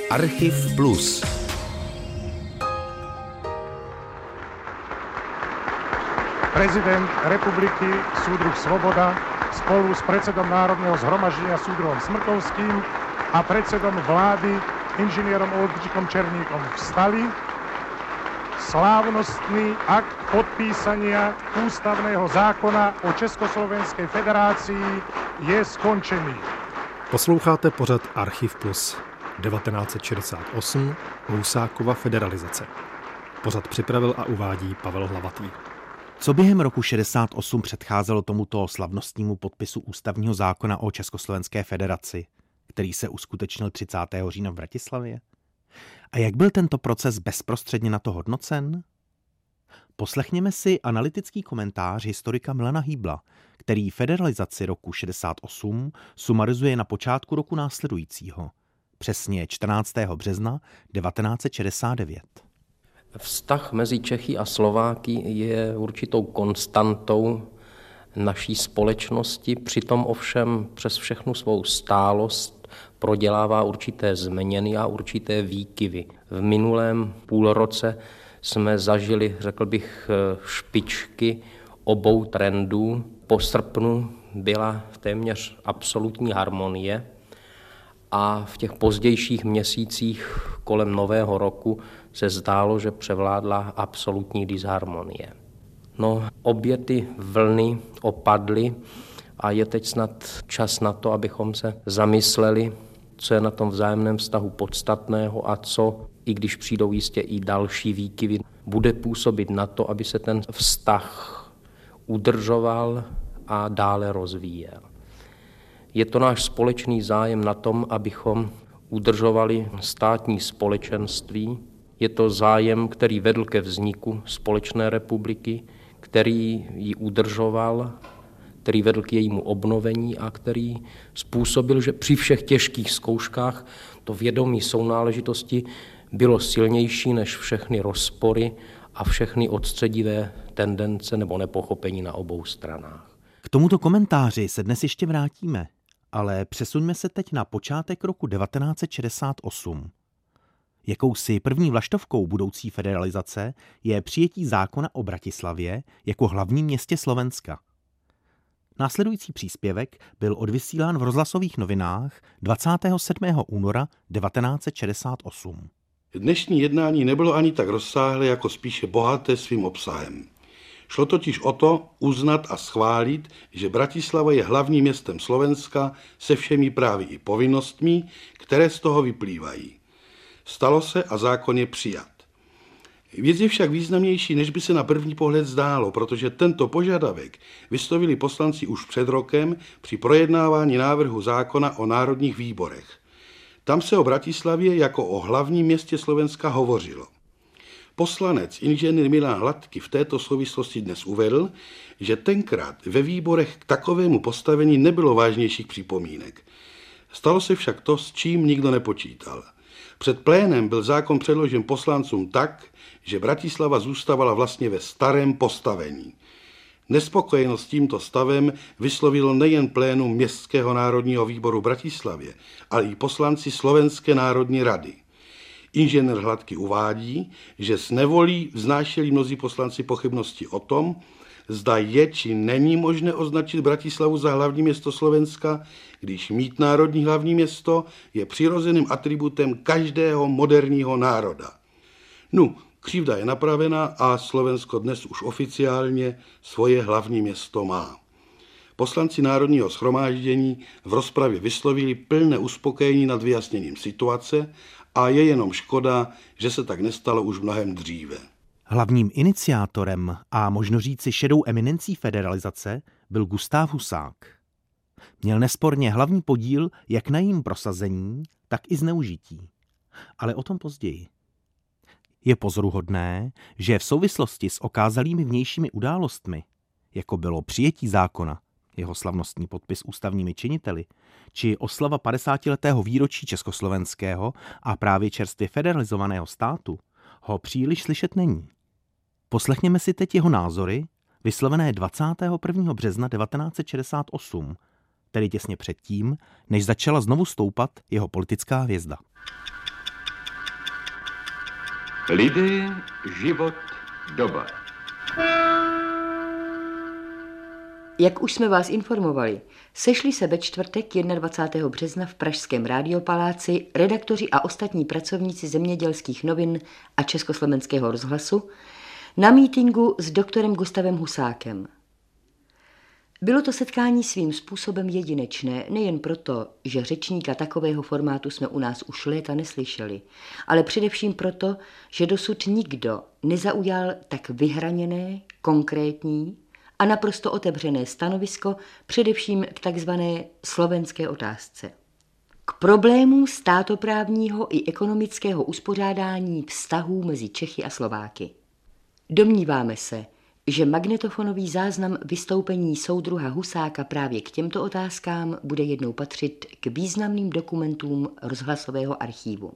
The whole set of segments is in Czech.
Archiv Plus. Prezident republiky súdruh Svoboda spolu s predsedom Národného zhromaždenia súdruhom Smrkovským a predsedom vlády inžinierom Oldřichom Černíkom vstali. Slávnostný akt podpísania ústavného zákona o Československej federácii je skončený. Posloucháte pořad Archiv Plus. 1968 Husákova federalizace. Pořad připravil a uvádí Pavel Hlavatý. Co během roku 68 předcházelo tomuto slavnostnímu podpisu ústavního zákona o Československé federaci, který se uskutečnil 30. října v Bratislavě? A jak byl tento proces bezprostředně na to hodnocen? Poslechněme si analytický komentář historika Milana Hýbla, který federalizaci roku 68 sumarizuje na počátku roku následujícího, přesně 14. března 1969. Vztah mezi Čechy a Slováky je určitou konstantou naší společnosti, přitom ovšem přes všechnu svou stálost prodělává určité změny a určité výkyvy. V minulém půlroce jsme zažili, řekl bych, špičky obou trendů. Po srpnu byla téměř absolutní harmonie a v těch pozdějších měsících kolem Nového roku se zdálo, že převládla absolutní disharmonie. No, obě ty vlny opadly a je teď snad čas na to, abychom se zamysleli, co je na tom vzájemném vztahu podstatného a co, i když přijdou jistě i další výkyvy, bude působit na to, aby se ten vztah udržoval a dále rozvíjel. Je to náš společný zájem na tom, abychom udržovali státní společenství. Je to zájem, který vedl ke vzniku společné republiky, který ji udržoval, který vedl k jejímu obnovení a který způsobil, že při všech těžkých zkouškách to vědomí sounáležitosti bylo silnější než všechny rozpory a všechny odstředivé tendence nebo nepochopení na obou stranách. K tomuto komentáři se dnes ještě vrátíme, ale přesuňme se teď na počátek roku 1968. Jakousi první vlaštovkou budoucí federalizace je přijetí zákona o Bratislavě jako hlavním městě Slovenska. Následující příspěvek byl odvysílán v rozhlasových novinách 27. února 1968. Dnešní jednání nebylo ani tak rozsáhlé, jako spíše bohaté svým obsahem. Šlo totiž o to uznat a schválit, že Bratislava je hlavním městem Slovenska se všemi právy i povinnostmi, které z toho vyplývají. Stalo se a zákon je přijat. Věc je však významnější, než by se na první pohled zdálo, protože tento požadavek vyslovili poslanci už před rokem při projednávání návrhu zákona o národních výborech. Tam se o Bratislavě jako o hlavním městě Slovenska hovořilo. Poslanec inženýr Milan Hladký v této souvislosti dnes uvedl, že tenkrát ve výborech k takovému postavení nebylo vážnějších připomínek. Stalo se však to, s čím nikdo nepočítal. Před plénem byl zákon předložen poslancům tak, že Bratislava zůstávala vlastně ve starém postavení. Nespokojenost s tímto stavem vyslovilo nejen plénum Městského národního výboru v Bratislavě, ale i poslanci Slovenské národní rady. Inženýr Hladký uvádí, že s nevolí vznášeli mnozí poslanci pochybnosti o tom, zda je či není možné označit Bratislavu za hlavní město Slovenska, když mít národní hlavní město je přirozeným atributem každého moderního národa. Křivda je napravena a Slovensko dnes už oficiálně svoje hlavní město má. Poslanci Národního shromáždění v rozpravě vyslovili plné uspokojení nad vyjasněním situace a je jenom škoda, že se tak nestalo už mnohem dříve. Hlavním iniciátorem a možno říci šedou eminencí federalizace byl Gustav Husák. Měl nesporně hlavní podíl jak na jejím prosazení, tak i zneužití. Ale o tom později. Je pozoruhodné, že v souvislosti s okázalými vnějšími událostmi, jako bylo přijetí zákona, jeho slavnostní podpis ústavními činiteli, či oslava 50letého výročí československého a právě čerstvě federalizovaného státu, ho příliš slyšet není. Poslechněme si teď jeho názory, vyslovené 21. března 1968, tedy těsně předtím, než začala znovu stoupat jeho politická hvězda. Lidé, život, doba. Jak už jsme vás informovali, sešli se ve čtvrtek 21. března v pražském Rádiopaláci redaktoři a ostatní pracovníci Zemědělských novin a Československého rozhlasu na mítinku s doktorem Gustavem Husákem. Bylo to setkání svým způsobem jedinečné, nejen proto, že řečníka takového formátu jsme u nás už léta neslyšeli, ale především proto, že dosud nikdo nezaujal tak vyhraněné, konkrétní a naprosto otevřené stanovisko především k takzvané slovenské otázce. K problémům státoprávního i ekonomického uspořádání vztahů mezi Čechy a Slováky. Domníváme se, že magnetofonový záznam vystoupení soudruha Husáka právě k těmto otázkám bude jednou patřit k významným dokumentům rozhlasového archívu.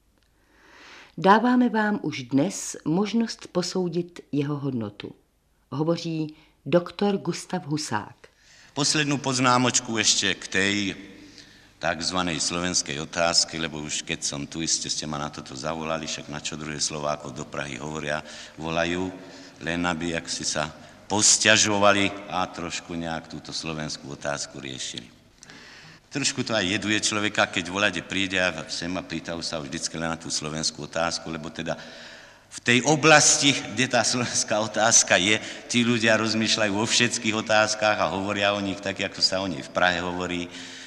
Dáváme vám už dnes možnost posoudit jeho hodnotu. Hovoří doktor Gustav Husák. Poslednú poznámočku ešte k tej takzvanej slovenskej otázky, lebo už keď som tu, ste ma na toto zavolali, však na čo druhé Slovákov do Prahy volajú, len aby jak si sa posťažovali a trošku nejak túto slovenskú otázku riešili. Trošku to aj jeduje človeka, keď volade príde a sem a pýtajú sa vždycky len na tú slovenskú otázku, lebo teda v tej oblasti, kde tá slovenská otázka je, tí ľudia rozmýšľajú o všetkých otázkach a hovoria o nich tak, ako sa o nich v Prahe hovorí,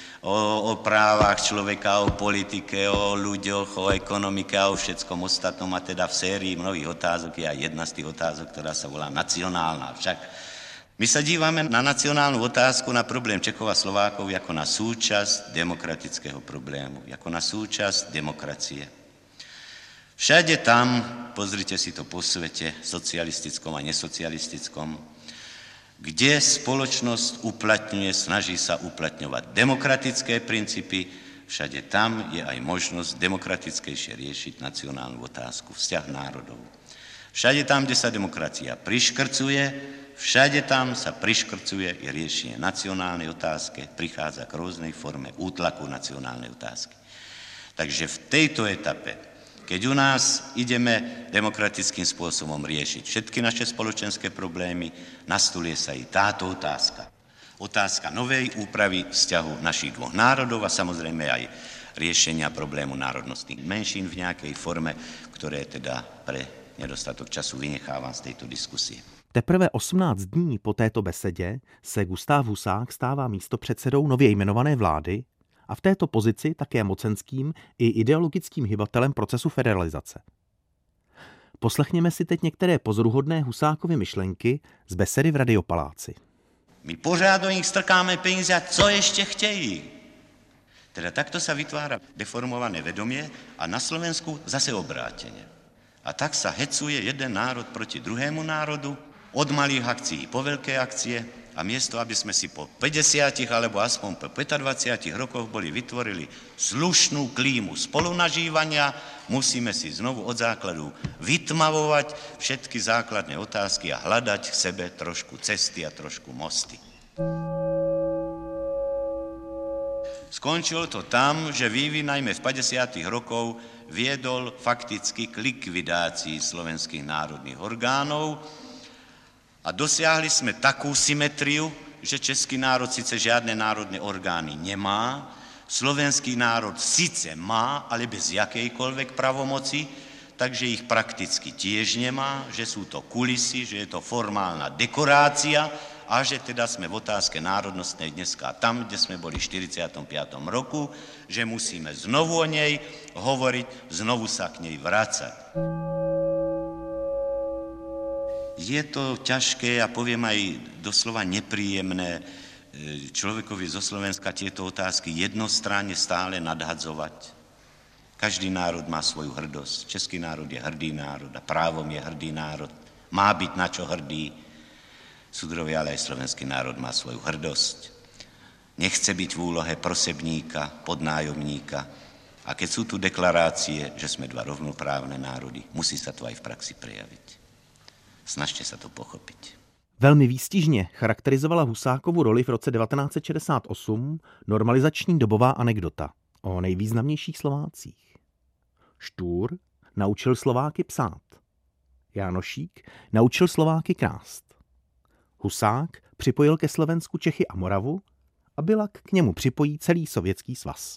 o právach človeka, o politike, o ľuďoch, o ekonomike a o všetkom ostatnom. A teda v sérii mnohých otázok je aj jedna z tých otázok, ktorá sa volá nacionálna. Však my sa dívame na nacionálnu otázku, na problém Čechov a Slovákov ako na súčasť demokratického problému, ako na súčasť demokracie. Všade tam, pozrite si to po svete, socialistickom a nesocialistickom, kde spoločnosť uplatňuje, snaží sa uplatňovať demokratické princípy, všade tam je aj možnosť demokratickejšie riešiť nacionálnu otázku, vzťah národov. Všade tam, kde sa demokracia priškrcuje, všade tam sa priškrcuje i riešenie nacionálnej otázky, prichádza k rôznej forme útlaku nacionálnej otázky. Takže v tejto etape, keď u nás ideme demokratickým spôsobom riešiť všetky naše spoločenské problémy, nastoluje sa i táto otázka. Otázka novej úpravy vzťahu našich dvoch národov a samozrejme aj riešenia problému národnostných menšín v nejakej forme, ktoré teda pre nedostatok času vynechávam z tejto diskusie. Teprve 18 dní po této besedě se Gustav Husák stává místopředsedou nově jmenované vlády a v této pozici také mocenským i ideologickým hybatelem procesu federalizace. Poslechněme si teď některé pozoruhodné Husákovy myšlenky z besedy v Radiopaláci. My pořád do nich strkáme peníze a co ještě chtějí? Teda takto sa vytvára deformované vedomie a na Slovensku zase obráteně. A tak sa hecuje jeden národ proti druhému národu, od malých akcií po veľké akcie a miesto, aby sme si po 50 alebo aspoň po 25 rokoch vytvorili slušnú klímu spolunažívania, musíme si znovu od základu vytmavovať všetky základné otázky a hľadať k sebe trošku cesty a trošku mosty. Skončilo to tam, že vývin najmä v 50. rokov viedol fakticky k likvidácii slovenských národných orgánov a dosiahli sme takú symetriu, že český národ síce žiadne národné orgány nemá, slovenský národ síce má, ale bez jakejkoľvek pravomoci, takže ich prakticky tiež nemá, že sú to kulisy, že je to formálna dekorácia a že teda sme v otázke národnostnej dneska tam, kde sme boli v 45. roku, že musíme znovu o nej hovoriť, znovu sa k nej vrácať. Je to ťažké a poviem aj doslova nepríjemné človekovi zo Slovenska tieto otázky jednostranne stále nadhadzovať. Každý národ má svoju hrdosť. Český národ je hrdý národ a právom je hrdý národ. Má byť na čo hrdý. Súdrovia, ale aj slovenský národ má svoju hrdosť. Nechce byť v úlohe prosebníka, podnájomníka. A keď sú tu deklarácie, že sme dva rovnoprávne národy, musí sa to aj v praxi prejaviť. Snažte sa to pochopiť. Velmi výstižně charakterizovala Husákovu roli v roce 1968 normalizační dobová anekdota o nejvýznamnějších Slovácích. Štúr, naučil Slováky psát. Jánošík naučil Slováky krást. Husák připojil ke Slovensku Čechy a Moravu a Biľak k němu připojí celý Sovětský svaz.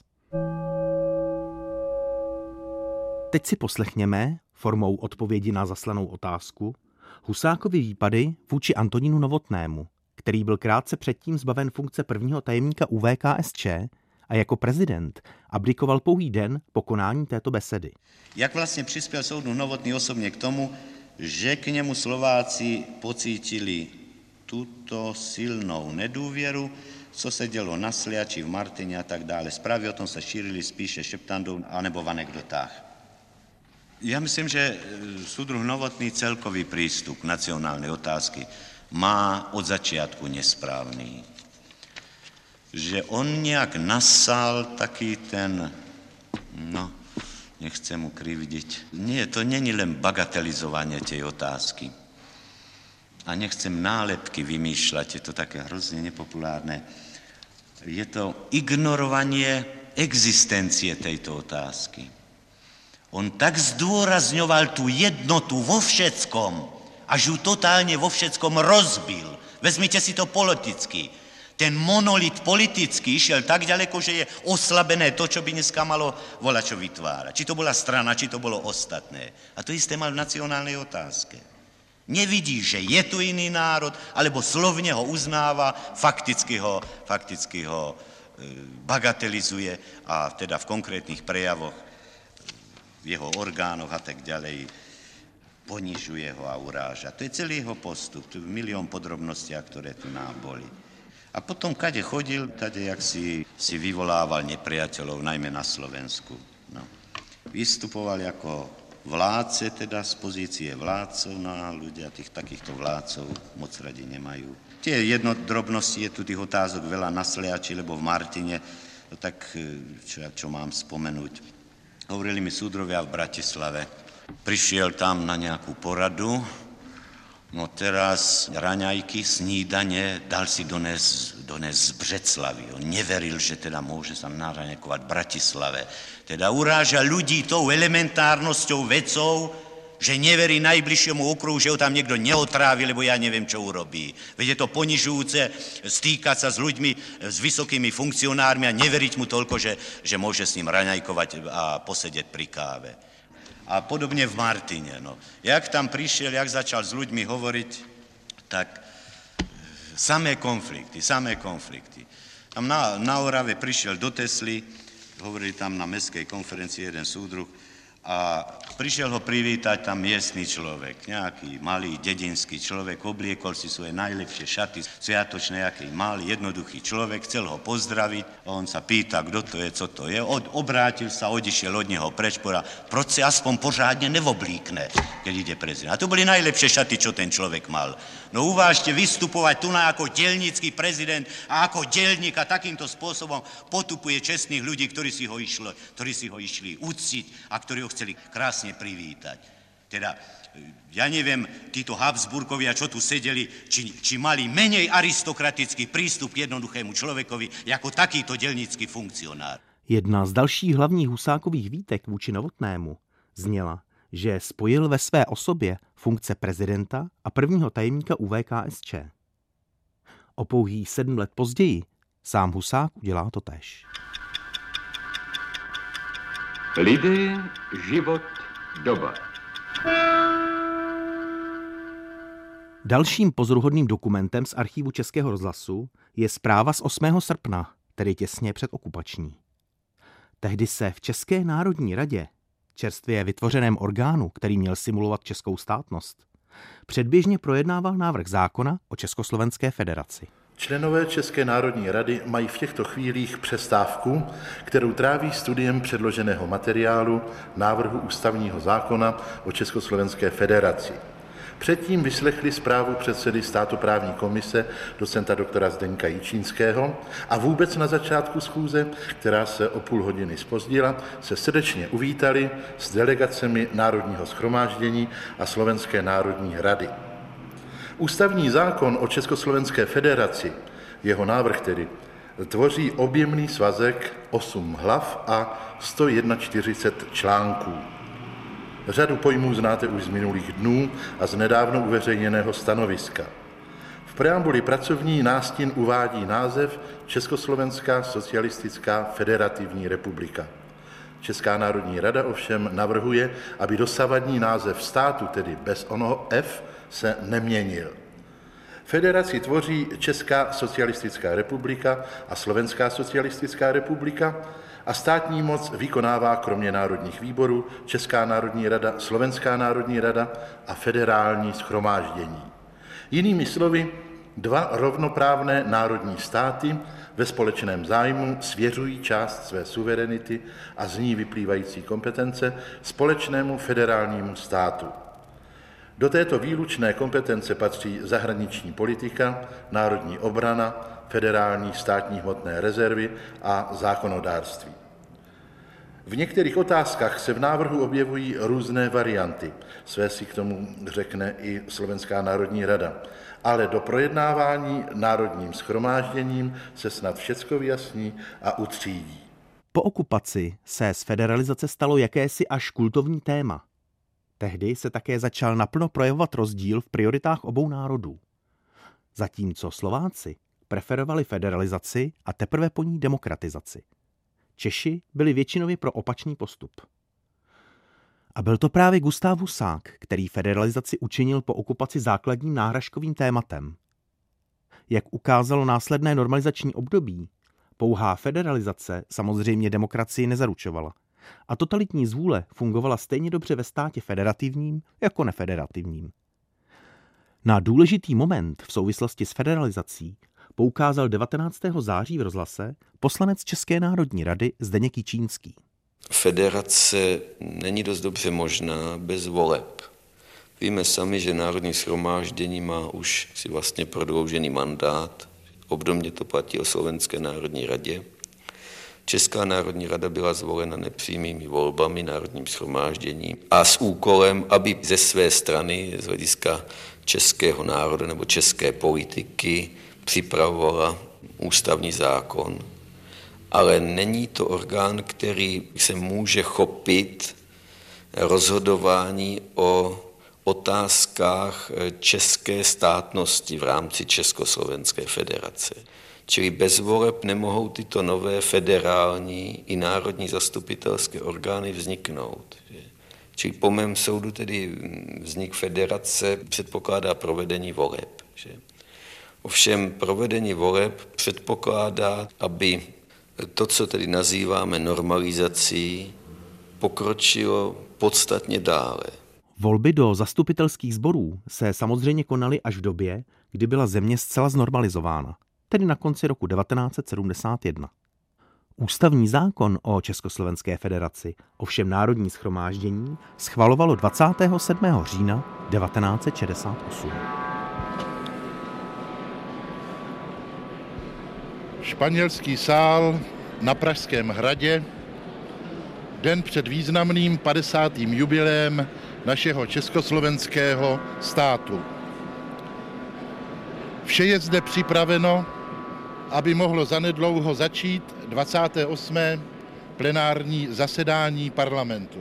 Teď si poslechněme, formou odpovědi na zaslanou otázku, Husákovy výpady vůči Antonínu Novotnému, který byl krátce předtím zbaven funkce prvního tajemníka ÚVKSČ a jako prezident abdikoval pouhý den po konání této besedy. Jak vlastně přispěl soudruh Novotný osobně k tomu, že k němu Slováci pocítili tuto silnou nedůvěru, co se dělo na Sliači, v Martině a tak dále. Zprávy o tom se šířily spíše šeptandou anebo v anekdotách. Já myslím, že soudruh Novotný celkový prístup k nacionálnej otázky má od začiatku nesprávný. Že on nějak nasal taký ten, nechcem mu krivdiť. Nie, to není len bagatelizovanie tej otázky. A nechcem nálepky vymýšľať, je to také hrozne nepopulárne. Je to ignorovanie existencie tejto otázky. On tak zdôrazňoval tú jednotu vo všetkom, až ju totálne vo všetkom rozbil. Vezmite si to politicky. Ten monolit politický išiel tak ďaleko, že je oslabené to, čo by dneska malo volačo vytvárať. Či to bola strana, či to bolo ostatné. A to isté mal v nacionálnej otázke. Nevidí, že je tu iný národ, alebo slovne ho uznáva, fakticky ho bagatelizuje a teda v konkrétnych prejavoch v jeho orgánoch a tak ďalej ponižuje ho a uráža. To je celý jeho postup, tu milión podrobnostiach, ktoré tu nám boli. A potom, kade chodil, tade jak si vyvolával nepriateľov, najmä na Slovensku. Vystupoval ako vládce, teda z pozície vládcov, a ľudia takýchto vládcov moc radi nemajú. Tie drobnosti, je tu tých otázok veľa na Sliači, lebo v Martine, tak čo mám spomenúť. Hovorili mi súdrovia v Bratislave. Prišiel tam na nejakú poradu, no teraz raňajky, snídanie dal si dones z Břeclavy. On neveril, že teda môže sa naraňajkovať v Bratislave. Teda uráža ľudí tou elementárnosťou vecou, že neverí najbližšiemu okruhu, že ho tam niekto neotrávi, lebo ja neviem, čo urobí. Veď je to ponižujúce stýkať sa s ľuďmi, s vysokými funkcionármi a neveriť mu toľko, že môže s ním raňajkovať a posedieť pri káve. A podobne v Martine. Jak tam prišiel, jak začal s ľuďmi hovoriť, tak samé konflikty. Tam na Orave prišiel do Tesly, hovorili tam na mestskej konferencii jeden súdruh, a prišiel ho privítať tam miestny človek, nejaký malý dedinský človek, obliekol si svoje najlepšie šaty, sviatočné, aký malý, jednoduchý človek, chcel ho pozdraviť, a on sa pýta, kto to je, co to je, obrátil sa, odišiel od neho preč, povedal, proč si aspoň pořádne nevoblíkne, keď ide prezident. A to boli najlepšie šaty, čo ten človek mal. No uvážte, vystupovať tu na ako dielnický prezident a ako dielník a takýmto spôsobom potupuje čestných ľudí, ktorí si ho išli uctiť a ktorí ho chceli krásne privítať. Teda, ja neviem, títo Habsburgovia, čo tu sedeli, či mali menej aristokratický prístup k jednoduchému človekovi, ako takýto dielnický funkcionár. Jedna z dalších hlavních Husákových výtek vůči Novotnému zněla, že spojil ve své osobě funkce prezidenta a prvního tajemníka ÚVKSČ. O pouhých 7 let později sám Husák udělá totéž. Lidé, život, doba. Dalším pozoruhodným dokumentem z archívu Českého rozhlasu je zpráva z 8. srpna, tedy těsně předokupační. Tehdy se v České národní radě, čerstvě vytvořeném orgánu, který měl simulovat českou státnost, předběžně projednával návrh zákona o Československé federaci. Členové České národní rady mají v těchto chvílích přestávku, kterou tráví studiem předloženého materiálu návrhu ústavního zákona o Československé federaci. Předtím vyslechli zprávu předsedy státoprávní komise docenta doktora Zdeňka Jičínského a vůbec na začátku schůze, která se o půl hodiny zpozdila, se srdečně uvítali s delegacemi Národního shromáždění a Slovenské národní rady. Ústavní zákon o Československé federaci, jeho návrh tedy, tvoří objemný svazek 8 hlav a 141 článků. Řadu pojmů znáte už z minulých dnů a z nedávno uveřejněného stanoviska. V preambuli pracovní nástin uvádí název Československá socialistická federativní republika. Česká národní rada ovšem navrhuje, aby dosavadní název státu, tedy bez onoho F, se neměnil. Federaci tvoří Česká socialistická republika a Slovenská socialistická republika a státní moc vykonává kromě národních výborů Česká národní rada, Slovenská národní rada a federální shromáždění. Jinými slovy, dva rovnoprávné národní státy ve společném zájmu svěřují část své suverenity a z ní vyplývající kompetence společnému federálnímu státu. Do této výlučné kompetence patří zahraniční politika, národní obrana, federální státní hmotné rezervy a zákonodárství. V některých otázkách se v návrhu objevují různé varianty, své si k tomu řekne i Slovenská národní rada, ale do projednávání národním shromážděním se snad všecko vyjasní a utřídí. Po okupaci se z federalizace stalo jakési až kultovní téma. Tehdy se také začal naplno projevovat rozdíl v prioritách obou národů. Zatímco Slováci preferovali federalizaci a teprve po ní demokratizaci. Češi byli většinově pro opačný postup. A byl to právě Gustav Husák, který federalizaci učinil po okupaci základním náhražkovým tématem. Jak ukázalo následné normalizační období, pouhá federalizace samozřejmě demokracii nezaručovala. A totalitní zvůle fungovala stejně dobře ve státě federativním jako nefederativním. Na důležitý moment v souvislosti s federalizací poukázal 19. září v rozhlase poslanec České národní rady Zdeněk Jičínský. Federace není dost dobře možná bez voleb. Víme sami, že Národní shromáždění má už si vlastně prodloužený mandát. Obdobně to platí o Slovenské národní radě. Česká národní rada byla zvolena nepřímými volbami, národním shromážděním a s úkolem, aby ze své strany, z hlediska českého národa nebo české politiky, připravovala ústavní zákon. Ale není to orgán, který se může chopit rozhodování o otázkách české státnosti v rámci Československé federace. Čili bez voleb nemohou tyto nové federální i národní zastupitelské orgány vzniknout. Čili po mém soudu tedy vznik federace předpokládá provedení voleb. Ovšem provedení voleb předpokládá, aby to, co tedy nazýváme normalizací, pokročilo podstatně dále. Volby do zastupitelských sborů se samozřejmě konaly až v době, kdy byla země zcela znormalizována, tedy na konci roku 1971. Ústavní zákon o Československé federaci ovšem Národní shromáždění schvalovalo 27. října 1968. Španělský sál na Pražském hradě, den před významným 50. jubileem našeho československého státu. Vše je zde připraveno, aby mohlo zanedlouho začít 28. plenární zasedání parlamentu.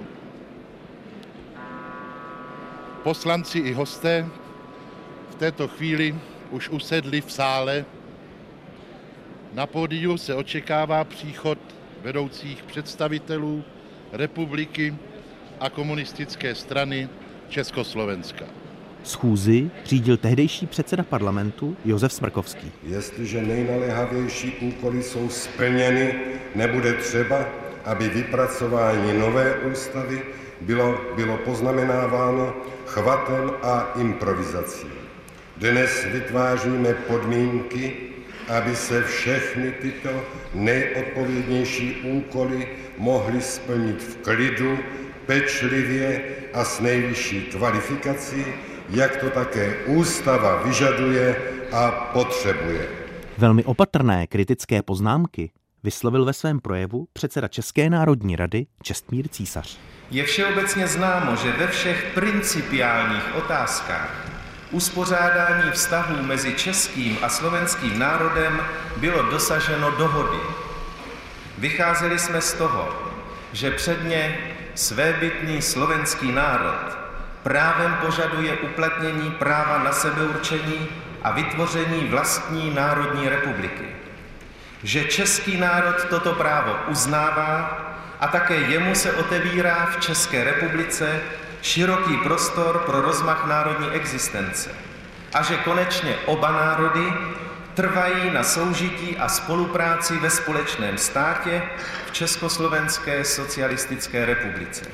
Poslanci i hosté v této chvíli už usedli v sále. Na pódiu se očekává příchod vedoucích představitelů republiky a komunistické strany Československa. Schůzi řídil tehdejší předseda parlamentu Josef Smrkovský. Jestliže nejnaléhavější úkoly jsou splněny, nebude třeba, aby vypracování nové ústavy bylo poznamenáváno chvatem a improvizací. Dnes vytváříme podmínky, aby se všechny tyto nejodpovědnější úkoly mohly splnit v klidu, pečlivě a s nejvyšší kvalifikací, jak to také ústava vyžaduje a potřebuje. Velmi opatrné kritické poznámky vyslovil ve svém projevu předseda České národní rady Čestmír Císař. Je všeobecně známo, že ve všech principiálních otázkách uspořádání vztahů mezi českým a slovenským národem bylo dosaženo dohody. Vycházeli jsme z toho, že předně svébytný slovenský národ právem požaduje uplatnění práva na sebeurčení a vytvoření vlastní národní republiky. Že český národ toto právo uznává a také jemu se otevírá v České republice široký prostor pro rozmach národní existence a že konečně oba národy trvají na soužití a spolupráci ve společném státě v Československé socialistické republice.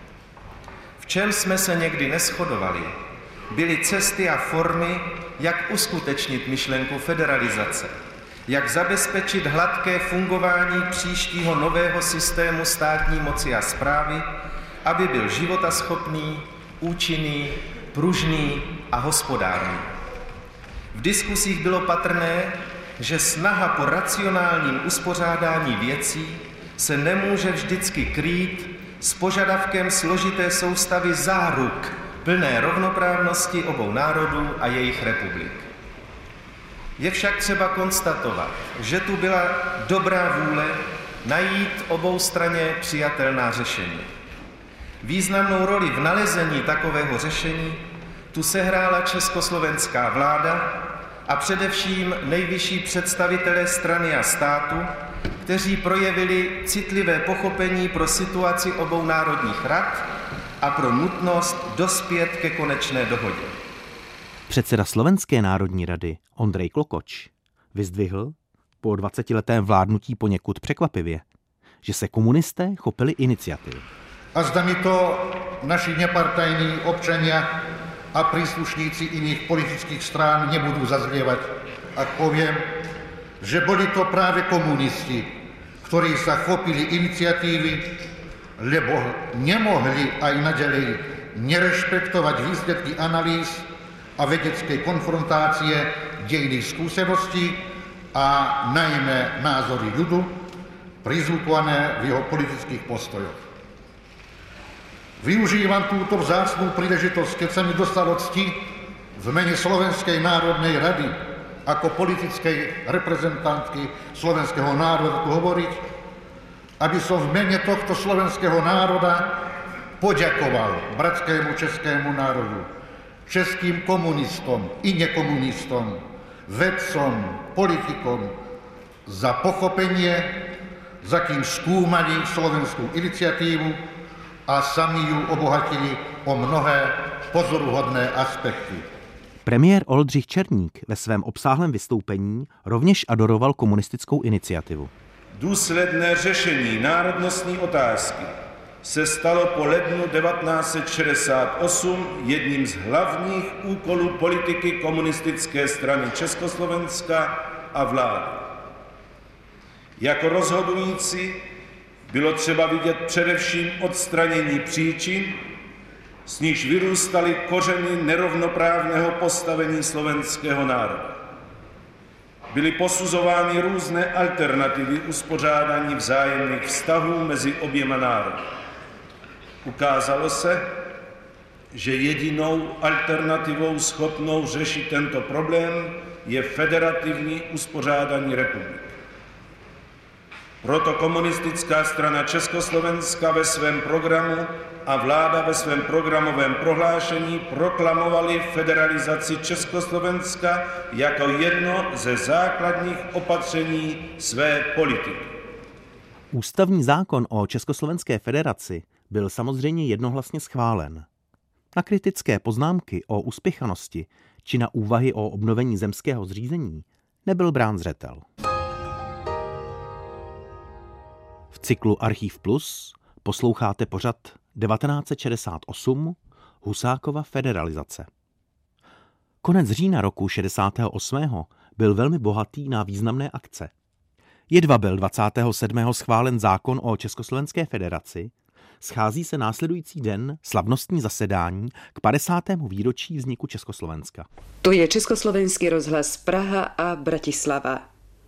V čem jsme se někdy neshodovali, byly cesty a formy, jak uskutečnit myšlenku federalizace, jak zabezpečit hladké fungování příštího nového systému státní moci a správy, aby byl životaschopný, účinný, pružný a hospodárný. V diskusích bylo patrné, že snaha po racionálním uspořádání věcí se nemůže vždycky krýt s požadavkem složité soustavy záruk plné rovnoprávnosti obou národů a jejich republik. Je však třeba konstatovat, že tu byla dobrá vůle najít oboustranně přijatelná řešení. Významnou roli v nalezení takového řešení tu sehrála československá vláda a především nejvyšší představitelé strany a státu, kteří projevili citlivé pochopení pro situaci obou národních rad a pro nutnost dospět ke konečné dohodě. Předseda Slovenské národní rady Ondrej Klokoč vyzdvihl po 20letém vládnutí poněkud překvapivě, že se komunisté chopili iniciativy. A zda mi to naši nepartajní občania a príslušníci iných politických strán nebudú zazlievať, ak poviem, že boli to práve komunisti, ktorí sa chopili iniciatívy, lebo nemohli aj naďalej nerešpektovať výsledky analýz a vedeckej konfrontácie dejných skúseností a najmä názory ľudu, prizvukované v jeho politických postojoch. Využívam túto vzácnú príležitosť, keď sa mi dostalo cti v mene Slovenskej národnej rady ako politickej reprezentantky slovenského národa tu hovoriť, aby som v mene tohto slovenského národa poďakoval bratskému českému národu, českým komunistom i nekomunistom, vedcom, politikom za pochopenie, za kým skúmali slovenskú iniciatívu a sami ju obohatili o mnohé pozoruhodné aspekty. Premiér Oldřich Černík ve svém obsáhlém vystoupení rovněž adoroval komunistickou iniciativu. Důsledné řešení národnostní otázky se stalo po lednu 1968 jedním z hlavních úkolů politiky komunistické strany Československa a vlády. Jako rozhodující bylo třeba vidět především odstranění příčin, z níž vyrůstaly kořeny nerovnoprávného postavení slovenského národa. Byly posuzovány různé alternativy uspořádání vzájemných vztahů mezi oběma národy. Ukázalo se, že jedinou alternativou schopnou řešit tento problém je federativní uspořádání republiky. Proto komunistická strana Československa ve svém programu a vláda ve svém programovém prohlášení proklamovali federalizaci Československa jako jedno ze základních opatření své politiky. Ústavní zákon o Československé federaci byl samozřejmě jednohlasně schválen. Na kritické poznámky o uspěchanosti či na úvahy o obnovení zemského zřízení nebyl brán zřetel. V cyklu Archiv Plus posloucháte pořad 1968 Husákova federalizace. Konec října roku 68. byl velmi bohatý na významné akce. Jedva byl 27. schválen zákon o Československé federaci, schází se následující den slavnostní zasedání k 50. výročí vzniku Československa. To je Československý rozhlas Praha a Bratislava.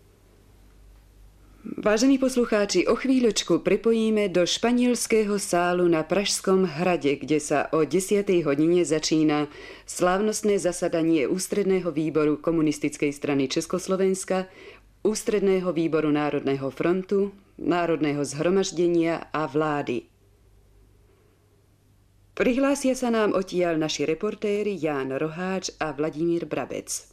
Vážení poslucháči, o chvíľočku pripojíme do španielského sálu na Pražskom hrade, kde sa o 10. hodine začína slávnostné zasadanie Ústredného výboru Komunistickej strany Československa, Ústredného výboru Národného frontu, Národného zhromaždenia a vlády. Prihlásia sa nám odtiaľ naši reportéri Ján Roháč a Vladimír Brabec.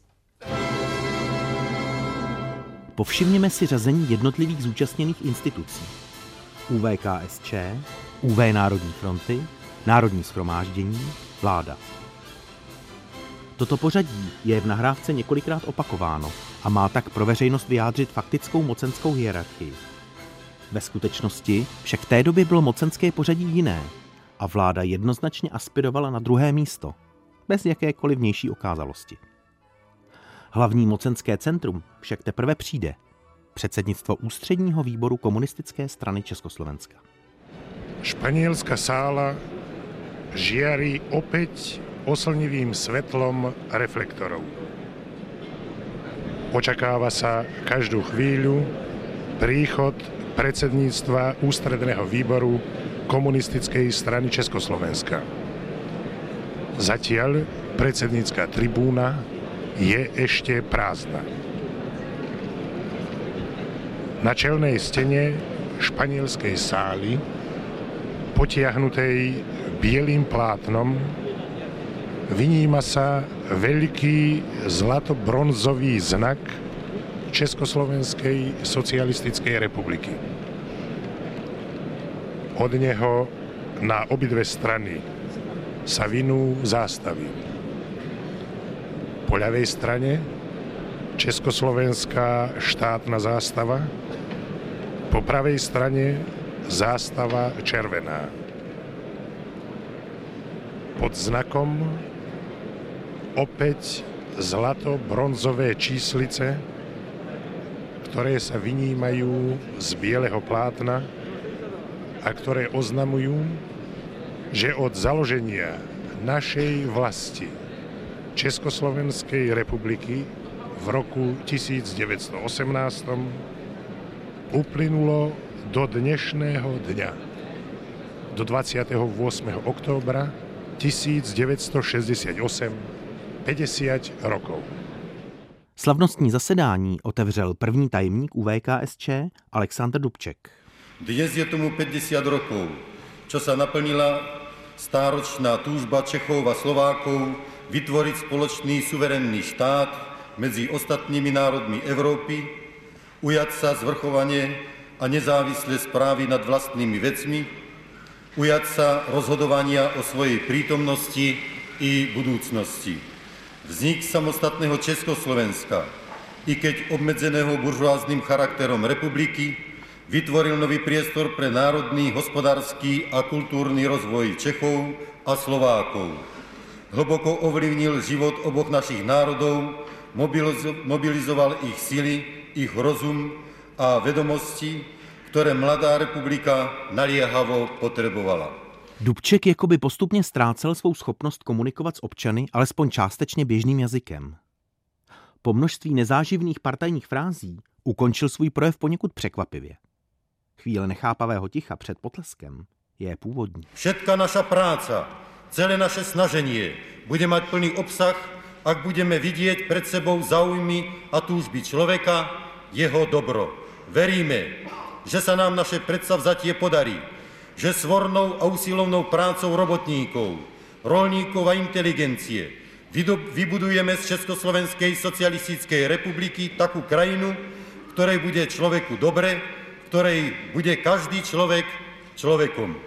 Povšimněme si řazení jednotlivých zúčastněných institucí. UVKSČ, UV Národní fronty, Národní shromáždění, vláda. Toto pořadí je v nahrávce několikrát opakováno a má tak pro veřejnost vyjádřit faktickou mocenskou hierarchii. Ve skutečnosti však v té době bylo mocenské pořadí jiné a vláda jednoznačně aspirovala na druhé místo, bez jakékoliv vnější okázalosti. Hlavní mocenské centrum však teprve přijde. Předsednictvo ústředního výboru Komunistické strany Československa. Španielská sála žiari opäť oslnivým svetlom reflektorov. Očakáva sa každú chvíľu príchod predsedníctva ústredného výboru Komunistickej strany Československa. Zatiaľ predsednícka tribúna je ešte prázdna. Na čelnej stene španielskej sály, potiahnutej bielým plátnom, vyníma sa veľký zlato-bronzový znak Československej socialistickej republiky. Od neho na obidve strany sa vinú zástavy. Po ľavej strane československá štátna zástava, po pravej strane zástava červená. Pod znakom opäť zlato-bronzové číslice, ktoré sa vynímajú z bieleho plátna a ktoré oznamujú, že od založenia našej vlasti Československej republiky v roku 1918 uplynulo do dnešného dňa, do 28. októbra 1968, 50 rokov. Slavnostní zasedání otevřel první tajemník UVKSČ Alexander Dubček. Dnes je tomu 50 rokov, čo sa naplnila stáročná túžba Čechov a Slovákov vytvoriť spoločný suverénny štát medzi ostatnými národmi Európy, ujať sa zvrchovane a nezávislé správy nad vlastnými vecmi, ujať sa rozhodovania o svojej prítomnosti i budúcnosti. Vznik samostatného Československa, i keď obmedzeného buržoáznym charakterom republiky, vytvoril nový priestor pre národný, hospodársky a kultúrny rozvoj Čechov a Slovákov. Hlboko ovlivnil život oboch našich národov, mobilizoval ich sily, ich rozum a vedomosti, ktoré mladá republika naliehavo potrebovala. Dubček jakoby postupně ztrácel svou schopnost komunikovat s občany alespoň částečně běžným jazykem. Po množství nezáživných partajních frází ukončil svůj projev poněkud překvapivě. Chvíle nechápavého ticha před potleskem je původní. Všetka naša práca, celé naše snaženie bude mať plný obsah, ak budeme vidieť pred sebou záujmy a túžby človeka, jeho dobro. Veríme, že sa nám naše predsavzatie podarí, že svornou a usilovnou prácou robotníkov, rolníkov a inteligencie vybudujeme z Československej socialistickej republiky takú krajinu, ktorej bude človeku dobre, ktorej bude každý človek človekom.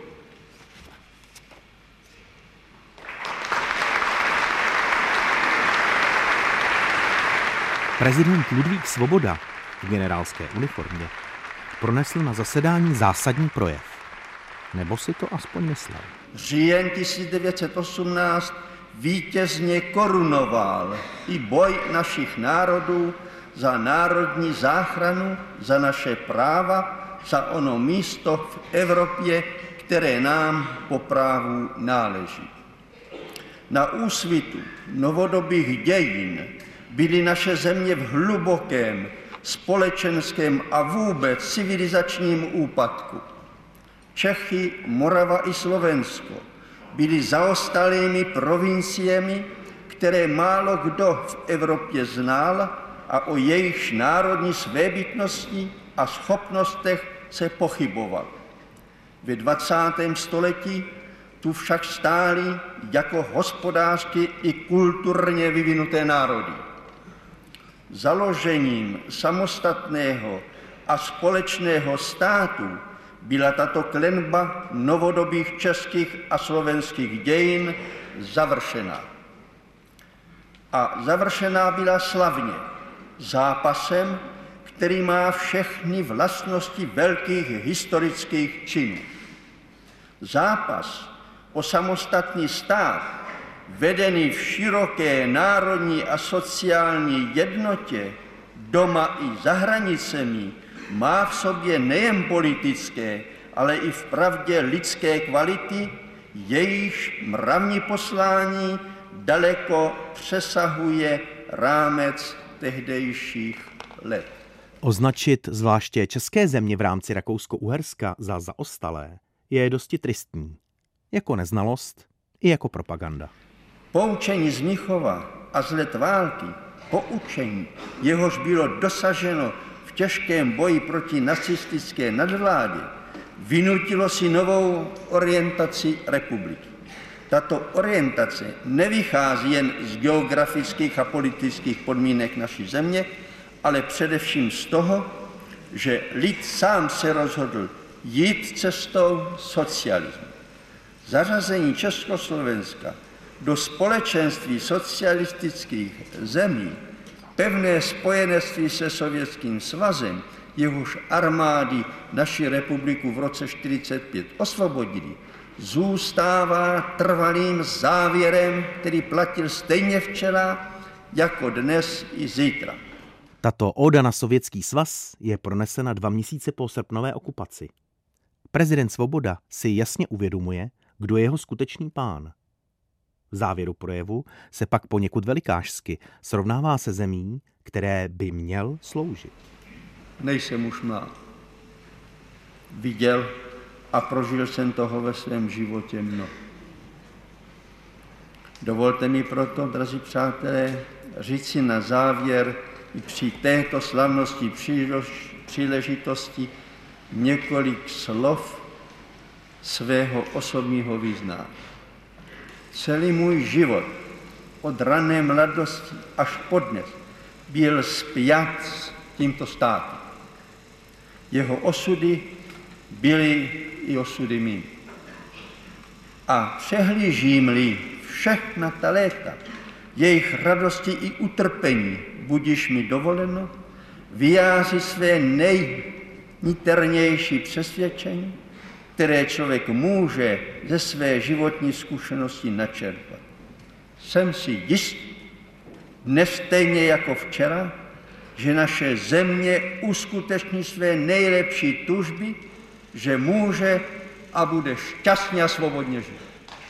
Prezident Ludvík Svoboda v generálské uniformě pronesl na zasedání zásadní projev. Nebo si to aspoň myslel. Říjen 1918 vítězně korunoval i boj našich národů za národní záchranu, za naše práva, za ono místo v Evropě, které nám po právu náleží. Na úsvitu novodobých dějin byly naše země v hlubokém společenském a vůbec civilizačním úpadku. Čechy, Morava i Slovensko byly zaostalými provinciemi, které málo kdo v Evropě znal a o jejich národní svébytnosti a schopnostech se pochyboval. Ve 20. století tu však stály jako hospodářsky i kulturně vyvinuté národy. Založením samostatného a společného státu byla tato klenba novodobých českých a slovenských dějin završena. A završená byla slavně, zápasem, který má všechny vlastnosti velkých historických činů. Zápas o samostatný stát, vedený v široké národní a sociální jednotě, doma i za hranicemi, má v sobě nejen politické, ale i vpravdě lidské kvality, jejíž mravní poslání daleko přesahuje rámec tehdejších let. Označit zvláště české země v rámci Rakousko-Uherska za zaostalé je dosti tristní. Jako neznalost i jako propaganda. Poučení z Mnichova a z let války, poučení, jehož bylo dosaženo v těžkém boji proti nacistické nadvládě, vynutilo si novou orientaci republiky. Tato orientace nevychází jen z geografických a politických podmínek naší země, ale především z toho, že lid sám se rozhodl jít cestou socialismu. Zařazení Československa do společenství socialistických zemí, pevné spojenectví se Sovětským svazem, jehož armády naši republiku v roce 1945 osvobodili, zůstává trvalým závěrem, který platil stejně včera, jako dnes i zítra. Tato óda na Sovětský svaz je pronesena 2 měsíce po srpnové okupaci. Prezident Svoboda si jasně uvědomuje, kdo je jeho skutečný pán. V závěru projevu se pak poněkud velikášsky srovnává se zemí, které by měl sloužit. Nejsem už mlád. Viděl a prožil jsem toho ve svém životě mnoho. Dovolte mi proto, drazí přátelé, říci na závěr i při této slavnosti příležitosti několik slov svého osobního vyznání. Celý můj život od rané mladosti až po dnes byl spjat s tímto státem. Jeho osudy byly i osudy mými. A přehlížím-li všechna ta léta, jejich radosti i utrpení, budiž mi dovoleno, vyjádřit své nejniternější přesvědčení, které člověk může ze své životní zkušenosti načerpat. Jsem si jist, dnes stejně jako včera, že naše země uskuteční své nejlepší tužby, že může a bude šťastně a svobodně žít.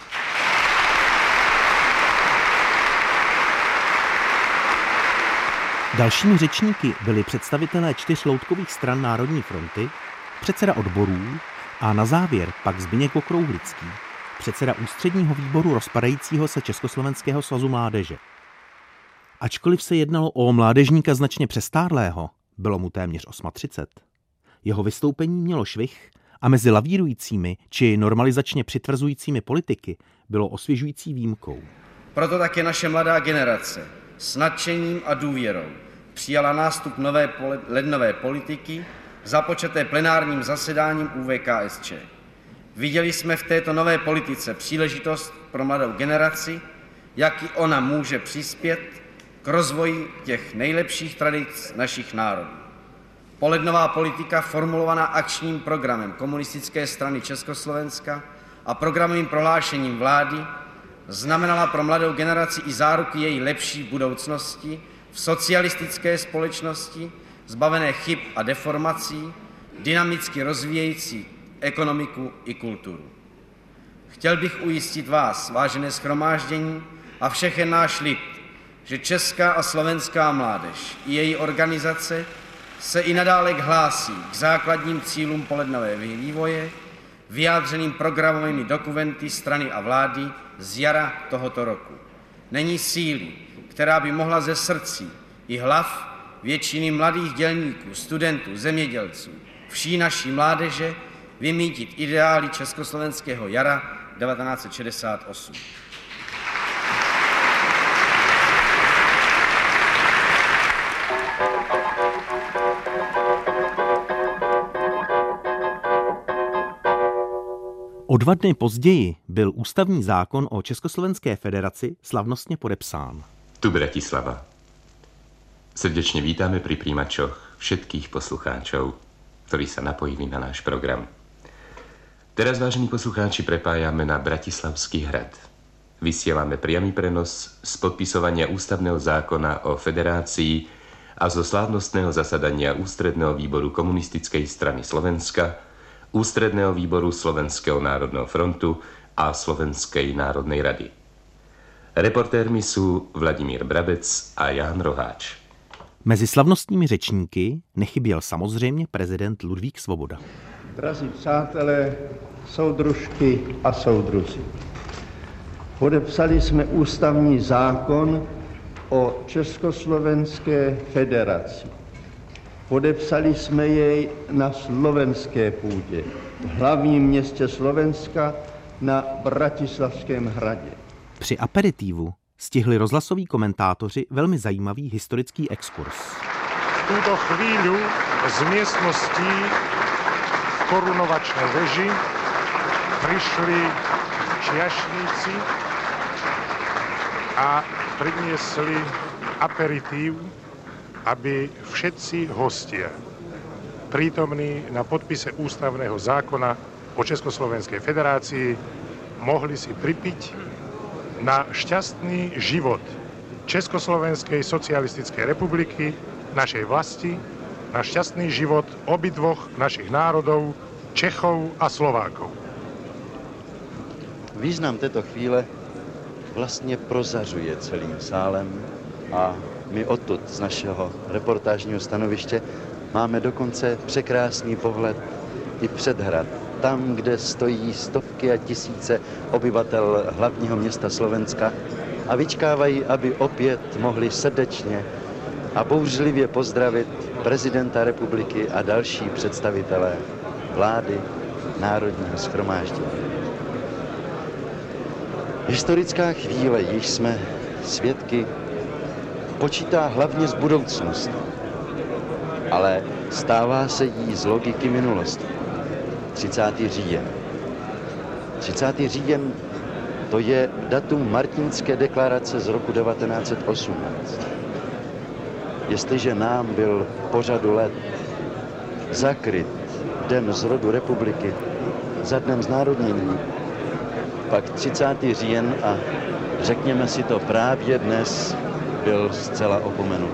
Dalšími řečníky byli představitelé 4 loutkových stran Národní fronty, předseda odborů a na závěr pak Zbyněk Okrouhlický, předseda ústředního výboru rozpadajícího se Československého svazu mládeže. Ačkoliv se jednalo o mládežníka značně přestárlého, bylo mu téměř 38, jeho vystoupení mělo švih a mezi lavírujícími či normalizačně přitvrzujícími politiky bylo osvěžující výjimkou. Proto také naše mladá generace s nadšením a důvěrou přijala nástup nové lednové politiky, započaté plenárním zasedáním ÚVKSČ. Viděli jsme v této nové politice příležitost pro mladou generaci, jak i ona může přispět k rozvoji těch nejlepších tradic našich národů. Polednová politika formulovaná akčním programem Komunistické strany Československa a programovým prohlášením vlády znamenala pro mladou generaci i záruky její lepší budoucnosti v socialistické společnosti, zbavené chyb a deformací, dynamicky rozvíjející ekonomiku i kulturu. Chtěl bych ujistit vás, vážené shromáždění, a všechen náš lid, že česká a slovenská mládež i její organizace se i nadále hlásí k základním cílům polednové vývoje, vyjádřeným programovými dokumenty strany a vlády z jara tohoto roku. Není síly, která by mohla ze srdcí i hlav většiny mladých dělníků, studentů, zemědělců, vší naší mládeže vymítit ideály československého jara 1968. O 2 dny později byl ústavní zákon o Československé federaci slavnostně podepsán. Tu Bratislava. Srdečne vítame pri príjimačoch všetkých poslucháčov, ktorí sa napojili na náš program. Teraz, vážení poslucháči, prepájame na Bratislavský hrad. Vysielame priamy prenos z podpisovania ústavného zákona o federácii a zo slávnostného zasadania Ústredného výboru Komunistickej strany Slovenska, Ústredného výboru Slovenského národného frontu a Slovenskej národnej rady. Reportérmi sú Vladimír Brabec a Ján Roháč. Mezi slavnostními řečníky nechyběl samozřejmě prezident Ludvík Svoboda. Drazí přátelé, soudružky a soudruzi, podepsali jsme ústavní zákon o Československé federaci. Podepsali jsme jej na slovenské půdě, v hlavním městě Slovenska na Bratislavském hradě. Při aperitivu stihli rozhlasoví komentátoři velmi zajímavý historický exkurs. V túto chvíľu z miestností v korunovačnej veži prišli čiašníci a priniesli aperitív, aby všetci hostia prítomní na podpise ústavného zákona o Československej federácii mohli si pripiť na šťastný život Československej socialistickej republiky, našej vlasti, na šťastný život obidvoch našich národov, Čechov a Slovákov. Význam této chvíle vlastně prozařuje celým sálem a my odtud z našeho reportážního stanoviště máme dokonce překrásný pohled i před hrad. Tam, kde stojí stovky a tisíce obyvatel hlavního města Slovenska a vyčkávají, aby opět mohli srdečně a bouřlivě pozdravit prezidenta republiky a další představitelé vlády Národního shromáždění. Historická chvíle, již jsme svědky, počítá hlavně z budoucnosti, ale stává se jí z logiky minulosti. 30. říjen. 30. říjen to je datum Martinské deklarace z roku 1918. Jestliže nám byl po řadu let zakryt den zrodu republiky za dnem znárodnění, pak 30. říjen a řekněme si to právě dnes byl zcela opomenut.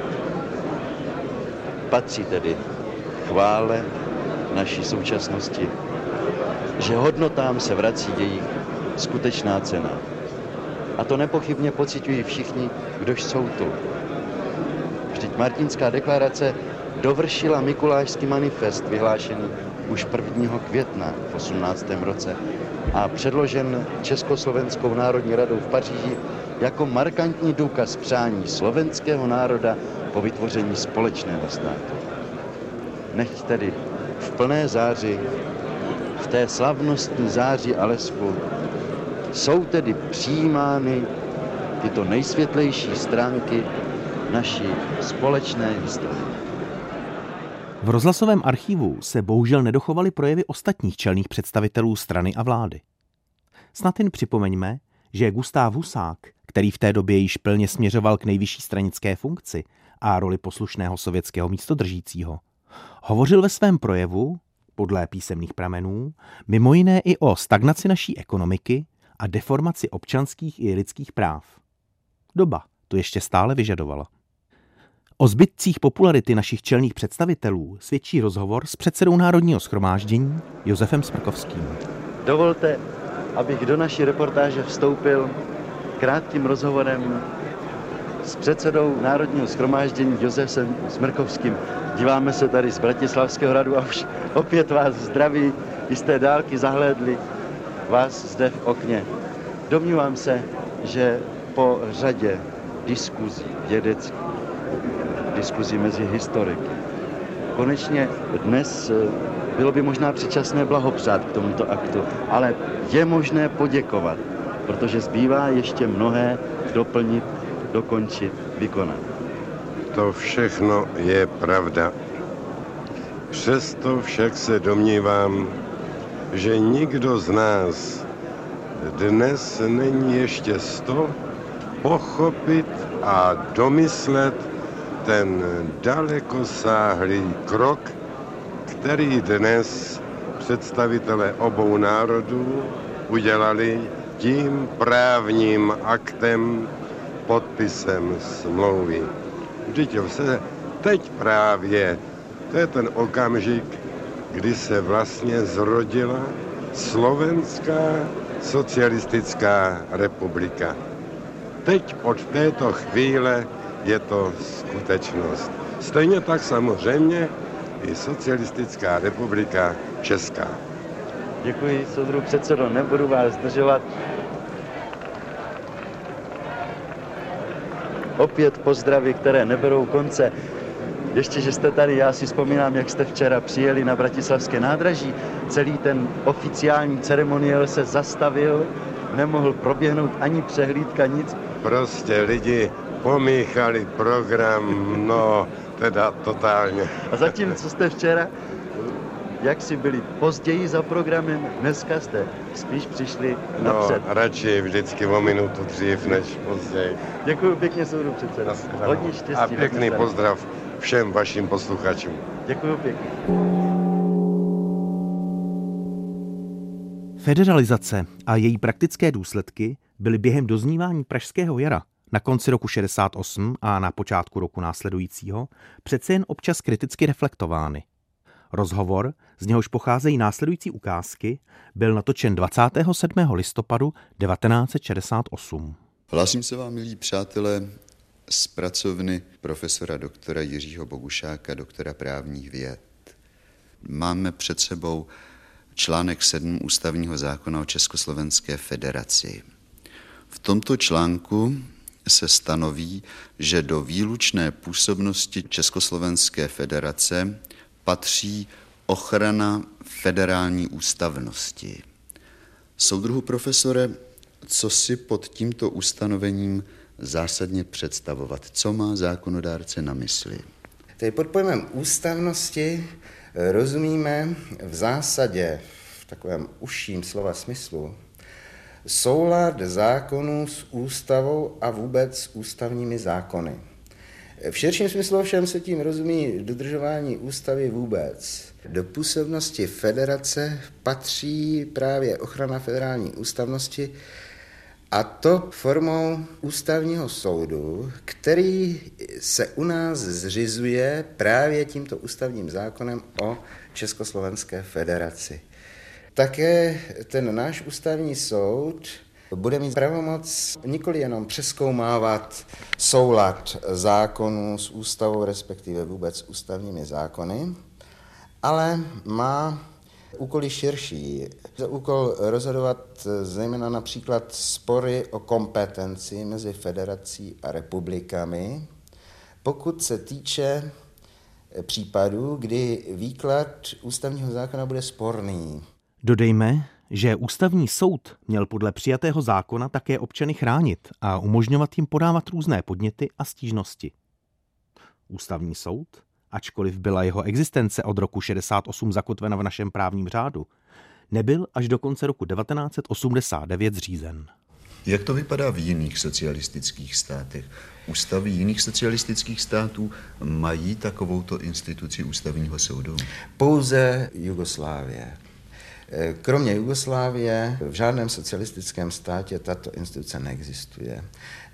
Patří tedy chvále naší současnosti, že hodnotám se vrací jejich skutečná cena. A to nepochybně pociťují všichni, kdož jsou tu. Vždyť Martinská deklarace dovršila Mikulášský manifest vyhlášený už 1. května v 18. roce a předložen Československou národní radou v Paříži jako markantní důkaz přání slovenského národa po vytvoření společného státu. Nechť tedy v plné záři, v té slavnostní záři Alesku, jsou tedy přijímány tyto nejsvětlejší stránky naší společné historie. V rozhlasovém archivu se bohužel nedochovaly projevy ostatních čelných představitelů strany a vlády. Snad jen připomeňme, že Gustáv Husák, který v té době již plně směřoval k nejvyšší stranické funkci a roli poslušného sovětského místodržícího, hovořil ve svém projevu, podle písemných pramenů, mimo jiné i o stagnaci naší ekonomiky a deformaci občanských i lidských práv. Doba to ještě stále vyžadovala. O zbytcích popularity našich čelných představitelů svědčí rozhovor s předsedou Národního shromáždění Josefem Smrkovským. Dovolte, abych do naší reportáže vstoupil krátkým rozhovorem s předsedou Národního shromáždění Josefem Smrkovským. Díváme se tady z Bratislavského hradu a už opět vás zdraví, i z té dálky zahlédli vás zde v okně. Domnívám se, že po řadě diskuzí vědeckých, diskuzí mezi historiky, konečně dnes bylo by možná předčasné blahopřát k tomuto aktu, ale je možné poděkovat, protože zbývá ještě mnohé doplnit, dokončit, vykonat. To všechno je pravda. Přesto však se domnívám, že nikdo z nás dnes není ještě pochopit a domyslet ten dalekosáhlý krok, který dnes představitelé obou národů udělali tím právním aktem, podpisem smlouvy. Vždyť se teď právě, to je ten okamžik, kdy se vlastně zrodila Slovenská socialistická republika. Teď od této chvíle je to skutečnost. Stejně tak samozřejmě i Socialistická republika Česká. Děkuji, soudruhu předsedo, nebudu vás zdržovat. Opět pozdravy, které neberou konce. Ještě, že jste tady, já si vzpomínám, jak jste včera přijeli na bratislavské nádraží. Celý ten oficiální ceremoniál se zastavil, nemohl proběhnout ani přehlídka, nic. Prostě lidi pomíchali program, no teda totálně. A zatímco jste včera, jak si byli později za programem, dneska jste spíš přišli napřed. No, radši vždycky o minutu dřív než později. Děkuji pěkně, soudruhu předsedo. Hodně štěstí. A pěkný pozdrav všem vašim posluchačům. Děkuji pěkně. Federalizace a její praktické důsledky byly během doznívání Pražského jara na konci roku 68 a na počátku roku následujícího přece jen občas kriticky reflektovány. Rozhovor, z něhož pocházejí následující ukázky, byl natočen 27. listopadu 1968. Hlásím se vám, milí přátelé, z pracovny profesora doktora Jiřího Bogušáka, doktora právních věd. Máme před sebou článek 7 Ústavního zákona o Československé federaci. V tomto článku se stanoví, že do výlučné působnosti Československé federace patří ochrana federální ústavnosti. Soudruhu profesore, co si pod tímto ustanovením zásadně představovat? Co má zákonodárce na mysli? Tedy pod pojmem ústavnosti rozumíme v zásadě, v takovém užším slova smyslu, soulad zákonů s ústavou a vůbec s ústavními zákony. V širším smyslu ovšem se tím rozumí dodržování ústavy vůbec. Do působnosti federace patří právě ochrana federální ústavnosti, a to formou ústavního soudu, který se u nás zřizuje právě tímto ústavním zákonem o Československé federaci. Také ten náš ústavní soud bude mít pravomoc nikoli jenom přezkoumávat soulad zákonů s ústavou, respektive vůbec ústavními zákony, ale má úkoly širší. Za úkol rozhodovat zejména například spory o kompetenci mezi federací a republikami, pokud se týče případů, kdy výklad ústavního zákona bude sporný. Dodejme, že ústavní soud měl podle přijatého zákona také občany chránit a umožňovat jim podávat různé podněty a stížnosti. Ústavní soud, ačkoliv byla jeho existence od roku 68 zakotvena v našem právním řádu, nebyl až do konce roku 1989 zřízen. Jak to vypadá v jiných socialistických státech? Ústavy jiných socialistických států mají takovouto instituci ústavního soudu? Pouze Jugoslávie. Kromě Jugoslávie v žádném socialistickém státě tato instituce neexistuje.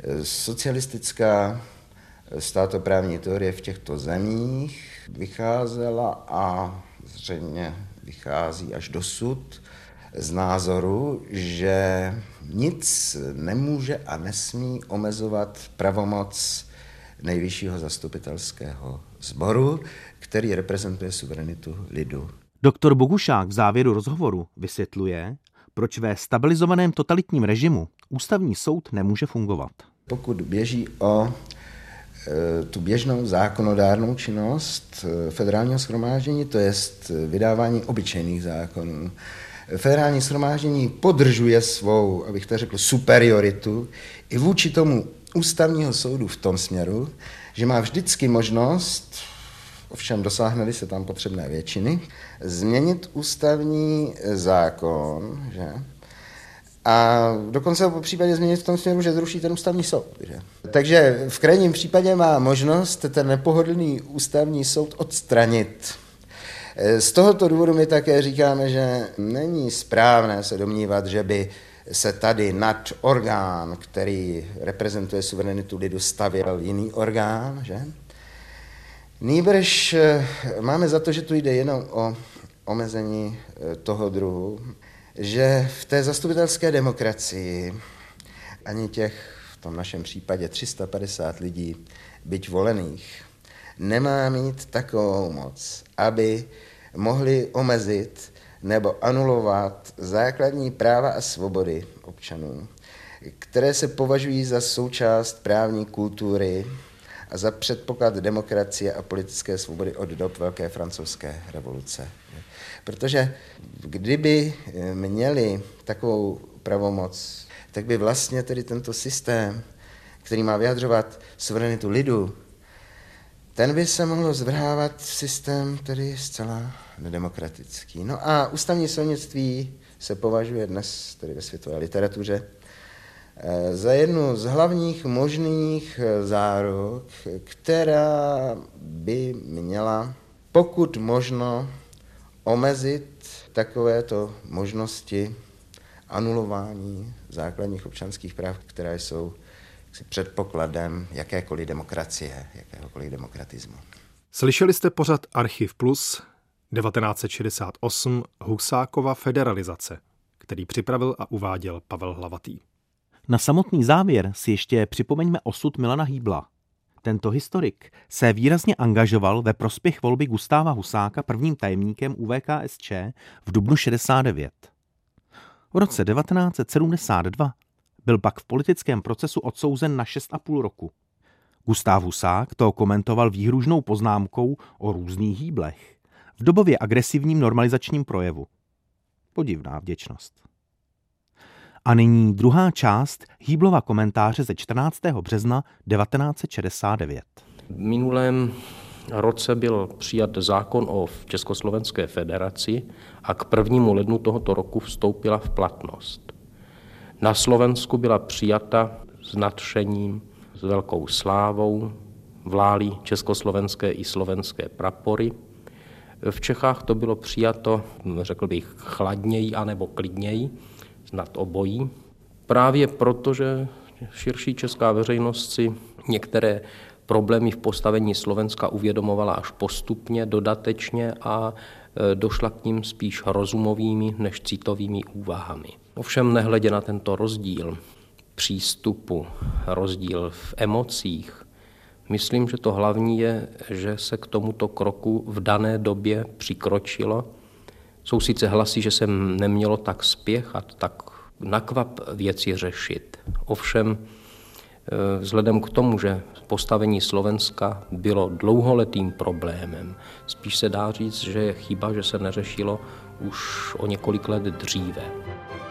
Socialistická státoprávní teorie v těchto zemích vycházela a zřejmě vychází až dosud z názoru, že nic nemůže a nesmí omezovat pravomoc nejvyššího zastupitelského sboru, který reprezentuje suverenitu lidu. Doktor Bogušák v závěru rozhovoru vysvětluje, proč ve stabilizovaném totalitním režimu ústavní soud nemůže fungovat. Pokud běží o tu běžnou zákonodárnou činnost federálního shromáždění, to jest vydávání obyčejných zákonů. Federální shromáždění podržuje svou, abych to řekl, superioritu i vůči tomu ústavního soudu v tom směru, že má vždycky možnost, ovšem dosáhne-li se tam potřebné většiny, změnit ústavní zákon, že? A dokonce ho po případě změnit v tom směru, že zruší ten ústavní soud. Že? Takže v krajním případě má možnost ten nepohodlný ústavní soud odstranit. Z tohoto důvodu my také říkáme, že není správné se domnívat, že by se tady nad orgán, který reprezentuje suverenitu lidu, stavěl jiný orgán. Že? Nýbrž máme za to, že tu jde jenom o omezení toho druhu, že v té zastupitelské demokracii ani těch, v tom našem případě 350 lidí, byť volených, nemá mít takovou moc, aby mohli omezit nebo anulovat základní práva a svobody občanů, které se považují za součást právní kultury a za předpoklad demokracie a politické svobody od dob Velké francouzské revoluce. Protože kdyby měli takovou pravomoc, tak by vlastně tedy tento systém, který má vyjadřovat suverenitu lidu, ten by se mohl zvrhávat v systém tedy zcela nedemokratický. No a ústavní soudnictví se považuje dnes tedy ve světové literatuře za jednu z hlavních možných záruk, která by měla pokud možno omezit takovéto možnosti anulování základních občanských práv, které jsou předpokladem jakékoliv demokracie, jakéhokoliv demokratismu. Slyšeli jste pořad Archiv Plus 1968 Husákova federalizace, který připravil a uváděl Pavel Hlavatý. Na samotný závěr si ještě připomeňme osud Milana Hýbla. Tento historik se výrazně angažoval ve prospěch volby Gustáva Husáka prvním tajemníkem UVKSČ v dubnu 69. V roce 1972 byl pak v politickém procesu odsouzen na 6,5 roku. Gustáv Husák to komentoval výhružnou poznámkou o různých hýblech v dobově agresivním normalizačním projevu. Podivná vděčnost. A nyní druhá část Hýblova komentáře ze 14. března 1969. V minulém roce byl přijat zákon o Československé federaci a k 1. lednu tohoto roku vstoupila v platnost. Na Slovensku byla přijata s nadšením, s velkou slávou, vlály československé i slovenské prapory. V Čechách to bylo přijato, řekl bych, chladněji anebo klidněji, nad obojí. Právě proto, že širší česká veřejnost si některé problémy v postavení Slovenska uvědomovala až postupně, dodatečně a došla k ním spíš rozumovými než citovými úvahami. Ovšem nehledě na tento rozdíl přístupu, rozdíl v emocích, myslím, že to hlavní je, že se k tomuto kroku v dané době přikročilo. Jsou sice hlasy, že se nemělo tak spěchat, tak nakvap věci řešit. Ovšem, vzhledem k tomu, že postavení Slovenska bylo dlouholetým problémem, spíš se dá říct, že je chyba, že se neřešilo už o několik let dříve.